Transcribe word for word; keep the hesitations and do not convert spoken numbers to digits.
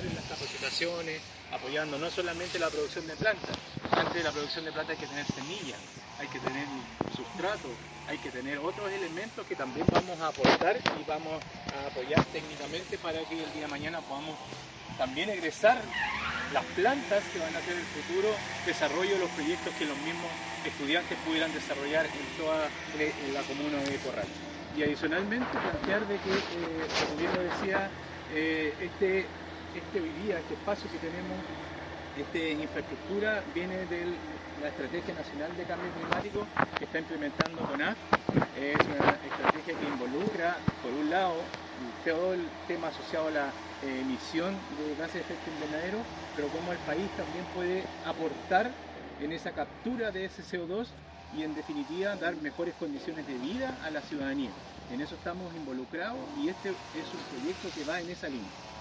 estar en las capacitaciones, apoyando no solamente la producción de plantas. Antes de la producción de plantas hay que tener semillas, hay que tener sustrato, hay que tener otros elementos que también vamos a aportar y vamos a apoyar técnicamente para que el día de mañana podamos también egresar las plantas que van a ser el futuro desarrollo de los proyectos que los mismos estudiantes pudieran desarrollar en toda la comuna de Corral. Y adicionalmente plantear de que, eh, como bien lo decía, eh, este, este hoy día, este espacio que tenemos, esta infraestructura viene de la Estrategia Nacional de Cambio Climático que está implementando CONAF. Es una estrategia que involucra, por un lado, todo el tema asociado a la eh, emisión de gases de efecto invernadero, pero cómo el país también puede aportar en esa captura de ese C O dos y en definitiva dar mejores condiciones de vida a la ciudadanía. En eso estamos involucrados y este es un proyecto que va en esa línea.